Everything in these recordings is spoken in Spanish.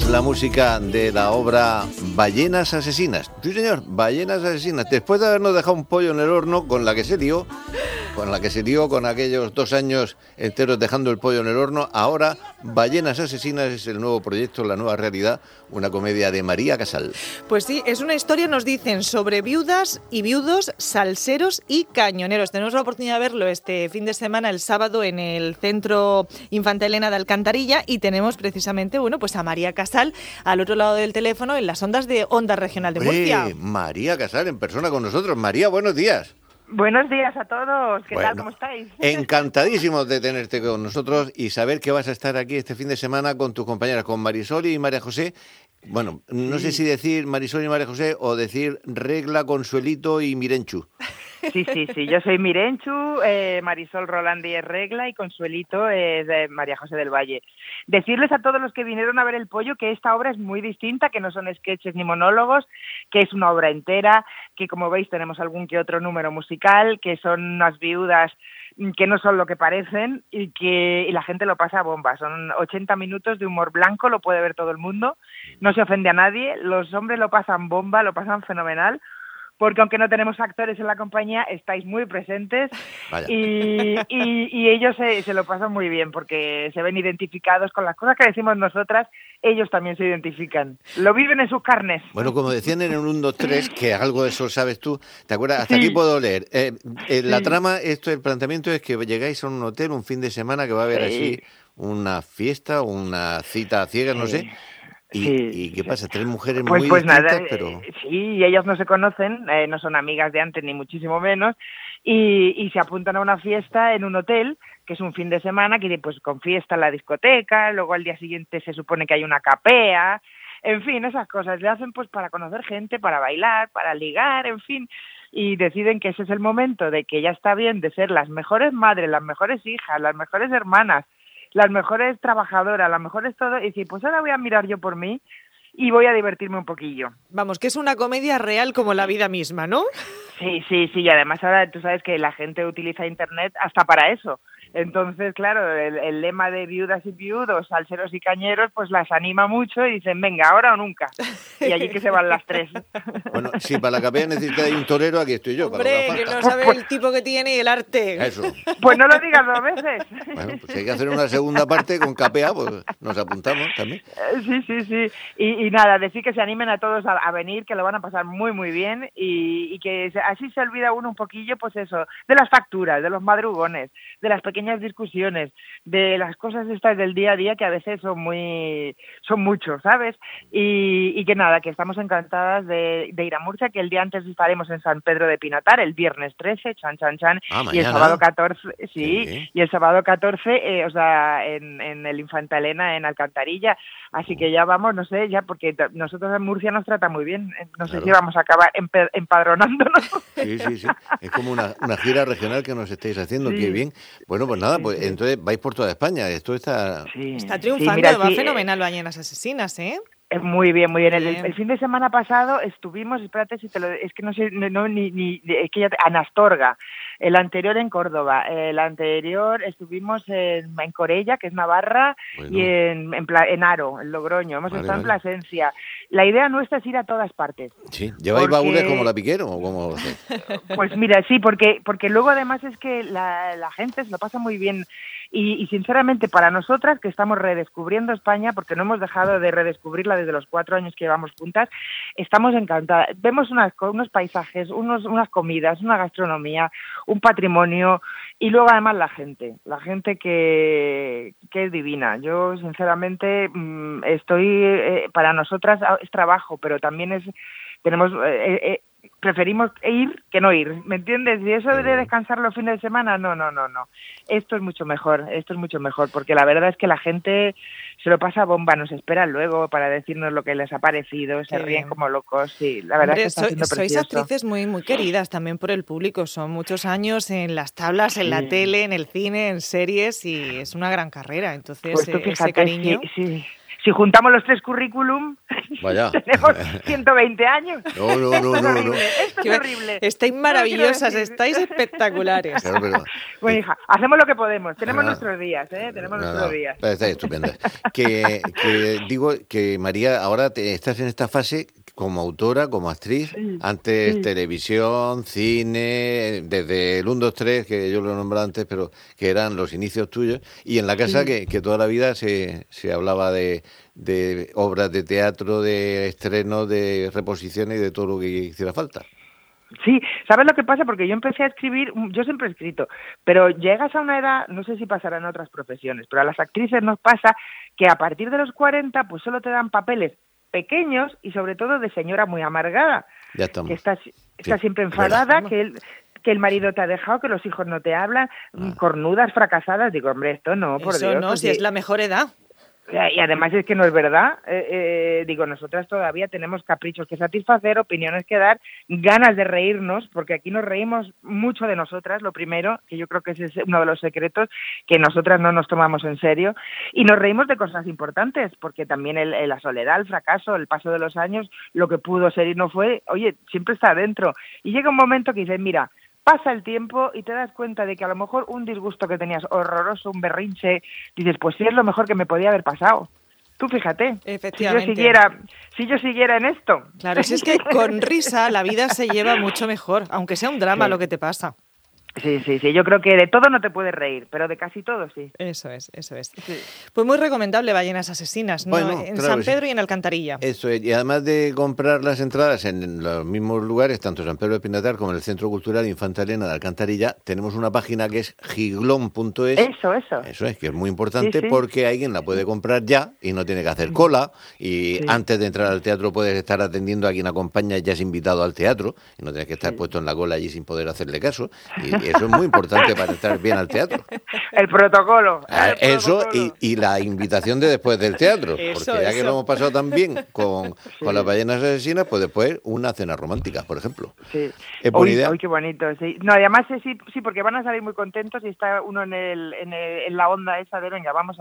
la música de la obra Ballenas Asesinas. Sí, señor, Ballenas Asesinas. Después de habernos dejado un pollo en el horno con la que se lió, con aquellos 2 años enteros dejando el pollo en el horno, ahora Ballenas Asesinas es el nuevo proyecto, la nueva realidad, una comedia de María Casal. Pues sí, es una historia, nos dicen, sobre viudas y viudos, salseros y cañoneros. Tenemos la oportunidad de verlo este fin de semana, el sábado, en el Centro Infanta Elena de Alcantarilla, y tenemos precisamente, pues a María Casal al otro lado del teléfono en las ondas de Onda Regional de Murcia. María Casal en persona con nosotros. María, buenos días. Buenos días a todos, ¿qué tal? ¿Cómo estáis? Encantadísimos de tenerte con nosotros y saber que vas a estar aquí este fin de semana con tus compañeras, con Marisol y María José. Bueno, no sé si decir Marisol y María José o decir Regla, Consuelito y Mirenchu. Sí, yo soy Mirenchu, Marisol Rolandi es Regla y Consuelito es María José del Valle. Decirles a todos los que vinieron a ver El Pollo que esta obra es muy distinta, que no son sketches ni monólogos, que es una obra entera, que como veis tenemos algún que otro número musical, que son unas viudas que no son lo que parecen y la gente lo pasa a bomba. Son 80 minutos de humor blanco, lo puede ver todo el mundo, no se ofende a nadie, los hombres lo pasan bomba, lo pasan fenomenal, porque aunque no tenemos actores en la compañía, estáis muy presentes y ellos se lo pasan muy bien, porque se ven identificados con las cosas que decimos nosotras, ellos también se identifican, lo viven en sus carnes. Bueno, como decían en el 1, 2, 3, que algo de eso sabes tú, ¿te acuerdas? Hasta aquí puedo leer. La trama, el planteamiento es que llegáis a un hotel un fin de semana que va a haber así una fiesta, una cita a ciegas, no sé. ¿Y qué pasa? 3 mujeres muy distintas, nada, pero... Sí, ellas no se conocen, no son amigas de antes ni muchísimo menos, y se apuntan a una fiesta en un hotel, que es un fin de semana, que pues con fiesta en la discoteca, luego al día siguiente se supone que hay una capea, en fin, esas cosas. Le hacen pues para conocer gente, para bailar, para ligar, en fin, y deciden que ese es el momento de que ya está bien de ser las mejores madres, las mejores hijas, las mejores hermanas, las mejores trabajadoras, las mejores todo, y decir, pues ahora voy a mirar yo por mí y voy a divertirme un poquillo. Vamos, que es una comedia real como la vida misma, ¿no? Sí, y además ahora tú sabes que la gente utiliza Internet hasta para eso. Entonces, claro, el lema de viudas y viudos, salseros y cañeros, pues las anima mucho y dicen, venga, ahora o nunca. Y allí que se van las 3. Bueno, si para la capea necesitáis un torero, aquí estoy yo. Hombre, para que no sabe el tipo que tiene y el arte. Eso. Pues no lo digas 2 veces. Bueno, pues si hay que hacer una segunda parte con capea, pues nos apuntamos también. Sí. Y nada, decir que se animen a todos a venir, que lo van a pasar muy, muy bien y que así se olvida uno un poquillo, pues eso, de las facturas, de los madrugones, de las pequeñas discusiones, de las cosas estas del día a día que a veces son muchos, ¿sabes? Y que nada, que estamos encantadas de ir a Murcia, que el día antes estaremos en San Pedro de Pinatar, el viernes 13, chan, y el sábado 14, y el sábado 14, en el Infanta Elena en Alcantarilla, así que ya vamos, no sé, ya porque nosotros en Murcia nos trata muy bien, no sé si vamos a acabar empadronándonos. Sí, es como una gira regional que nos estáis haciendo, qué bien. Bueno, pues nada, entonces vais por toda España, esto está... Está triunfando, va fenomenal Ballenas Asesinas, ¿eh? Muy bien. El fin de semana pasado estuvimos, espérate si te lo... Es que no sé, es que ya en Astorga, el anterior en Córdoba, el anterior estuvimos en Corella, que es Navarra, y en Aro, en Logroño, hemos estado en Plasencia. La idea nuestra es ir a todas partes. Sí, ¿lleváis baúles como la Piquero o cómo? Pues mira, sí, porque luego además es que la gente se lo pasa muy bien. Y sinceramente para nosotras, que estamos redescubriendo España, porque no hemos dejado de redescubrirla desde los 4 años que llevamos juntas, estamos encantadas. Vemos unos paisajes, unas comidas, una gastronomía, un patrimonio, y luego además la gente que es divina. Yo sinceramente para nosotras es trabajo, pero también preferimos ir que no ir, ¿me entiendes? Y eso de descansar los fines de semana, no. Esto es mucho mejor, porque la verdad es que la gente se lo pasa bomba, nos esperan luego para decirnos lo que les ha parecido, se ríen como locos, sí, la verdad es que está siendo precioso. Sois actrices muy, muy queridas también por el público, son muchos años en las tablas, en la tele, en el cine, en series, y es una gran carrera, entonces pues tú fíjate, ese cariño... Sí. Si juntamos los 3 currículum, Vaya. tenemos 120 años. No. Esto es horrible. Estáis maravillosas, estáis espectaculares. Claro, pero... Bueno, hija, hacemos lo que podemos. Tenemos nuestros días, ¿eh? Tenemos nuestros días. Está estupenda. Que digo que María, ahora estás en esta fase como autora, como actriz, antes televisión, cine, desde el 1, 2, 3, que yo lo he nombrado antes, pero que eran los inicios tuyos, y en la casa que toda la vida se hablaba de obras de teatro, de estrenos, de reposiciones y de todo lo que hiciera falta. Sí, ¿sabes lo que pasa? Porque yo empecé a escribir, yo siempre he escrito, pero llegas a una edad, no sé si pasará en otras profesiones, pero a las actrices nos pasa que a partir de los 40 pues solo te dan papeles pequeños y sobre todo de señora muy amargada, Ya estamos. que está siempre enfadada, que el marido te ha dejado, que los hijos no te hablan, cornudas, fracasadas. Digo, hombre, esto no, por Eso Dios. no, si es la mejor edad. Y además es que no es verdad. Digo, nosotras todavía tenemos caprichos que satisfacer, opiniones que dar, ganas de reírnos, porque aquí nos reímos mucho de nosotras, lo primero, que yo creo que ese es uno de los secretos, que nosotras no nos tomamos en serio, y nos reímos de cosas importantes, porque también la soledad, el fracaso, el paso de los años, lo que pudo ser y no fue, oye, siempre está adentro. Y llega un momento que dices, mira, pasa el tiempo y te das cuenta de que a lo mejor un disgusto que tenías horroroso, un berrinche, dices, pues sí es lo mejor que me podía haber pasado. Tú fíjate, Efectivamente. si yo siguiera en esto. Claro, si es que con risa la vida se lleva mucho mejor, aunque sea un drama lo que te pasa. Sí, yo creo que de todo no te puedes reír, pero de casi todo sí. Eso es. Sí. Pues muy recomendable Ballenas Asesinas, ¿no? Bueno, en claro San que sí. Pedro y en Alcantarilla. Eso es, y además de comprar las entradas en los mismos lugares, tanto San Pedro de Pinatar como en el Centro Cultural Infanta Elena de Alcantarilla, tenemos una página que es giglón.es. Eso. Eso es, que es muy importante Sí. porque alguien la puede comprar ya y no tiene que hacer cola, y antes de entrar al teatro puedes estar atendiendo a quien acompaña y ya has invitado al teatro, y no tienes que estar puesto en la cola allí sin poder hacerle caso, y eso es muy importante para estar bien al teatro. El protocolo. Eso y la invitación de después del teatro, Eso, porque ya que eso. lo hemos pasado tan bien con las ballenas asesinas, pues después una cena romántica, por ejemplo. Sí. ¿Es buena idea? Uy, qué bonito, sí. No, además sí, porque van a salir muy contentos y está uno en la onda esa de venga, vamos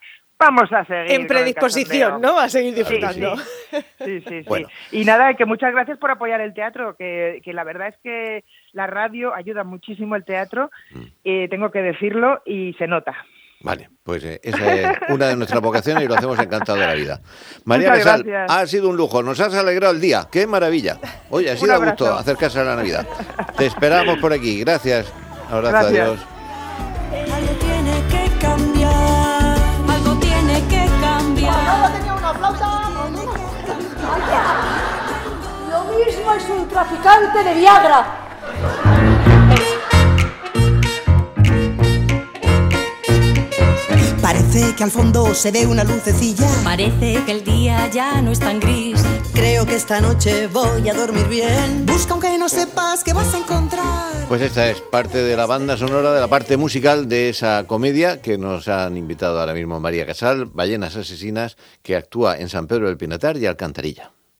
a seguir. En predisposición, ¿no? A seguir disfrutando. Sí. Bueno. Y nada, que muchas gracias por apoyar el teatro, que la verdad es que la radio ayuda muchísimo el teatro, tengo que decirlo, y se nota. Vale, pues esa es una de nuestras vocaciones y lo hacemos encantado de la vida. María Muchas Casal, gracias. ha sido un lujo, nos has alegrado el día, qué maravilla. Oye, ha sido a gusto abrazo. acercarse a la Navidad. Te esperamos por aquí, gracias. Abrazo, Gracias. adiós. Algo tiene que cambiar, algo tiene que cambiar. Manolo tenía una flauta. Lo mismo es un traficante de Viagra. Parece que al fondo se ve una lucecilla. Parece que el día ya no es tan gris. Creo que esta noche voy a dormir bien. Busca aunque no sepas que vas a encontrar. Pues esta es parte de la banda sonora, de la parte musical de esa comedia que nos han invitado ahora mismo María Casal, Ballenas Asesinas, que actúa en San Pedro del Pinatar y Alcantarilla.